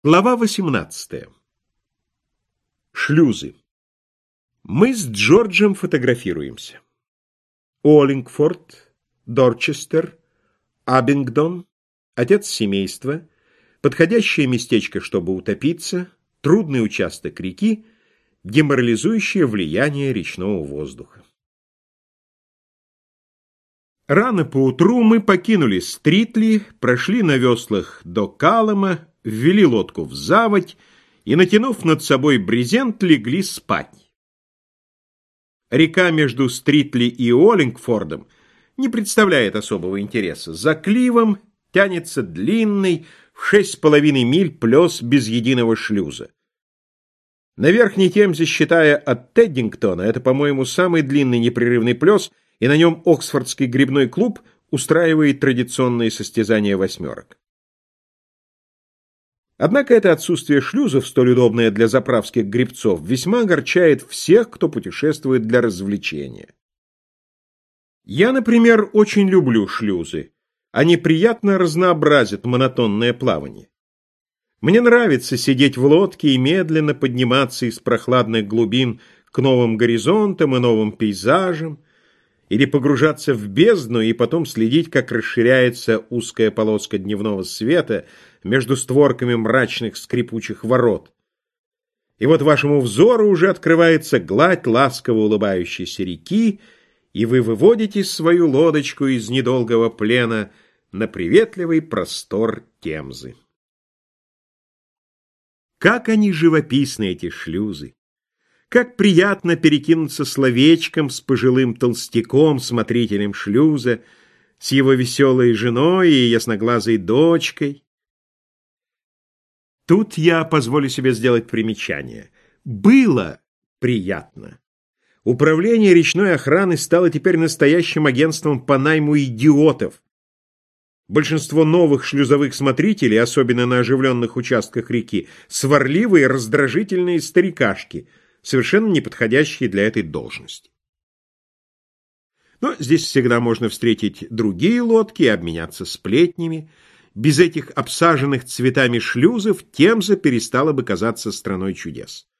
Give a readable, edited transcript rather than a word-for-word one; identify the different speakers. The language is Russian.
Speaker 1: Глава 18. Шлюзы. Мы с Джорджем фотографируемся. Уоллингфорд, Дорчестер, Абингдон, отец семейства, подходящее местечко, чтобы утопиться, трудный участок реки, деморализующее влияние речного воздуха. Рано поутру мы покинули Стритли, прошли на веслах до Каллама, ввели лодку в заводь и, натянув над собой брезент, легли спать. Река между Стритли и Уоллингфордом не представляет особого интереса. За кливом тянется длинный в 6,5 миль плес без единого шлюза. На Верхней Темзе, считая от Теддингтона, это, по-моему, самый длинный непрерывный плес, и на нем Оксфордский гребной клуб устраивает традиционные состязания восьмерок. Однако это отсутствие шлюзов, столь удобное для заправских гребцов, весьма огорчает всех, кто путешествует для развлечения. Я, например, очень люблю шлюзы. Они приятно разнообразят монотонное плавание. Мне нравится сидеть в лодке и медленно подниматься из прохладных глубин к новым горизонтам и новым пейзажам, или погружаться в бездну и потом следить, как расширяется узкая полоска дневного света между створками мрачных скрипучих ворот. И вот вашему взору уже открывается гладь ласково улыбающейся реки, и вы выводите свою лодочку из недолгого плена на приветливый простор Темзы. Как они живописны, эти шлюзы! Как приятно перекинуться словечком с пожилым толстяком, смотрителем шлюза, с его веселой женой и ясноглазой дочкой. Тут я позволю себе сделать примечание. Было приятно. Управление речной охраны стало теперь настоящим агентством по найму идиотов. Большинство новых шлюзовых смотрителей, особенно на оживленных участках реки, сварливые, раздражительные старикашки, совершенно не подходящие для этой должности. Но здесь всегда можно встретить другие лодки и обменяться сплетнями. Без этих обсаженных цветами шлюзов Темза перестала бы казаться страной чудес.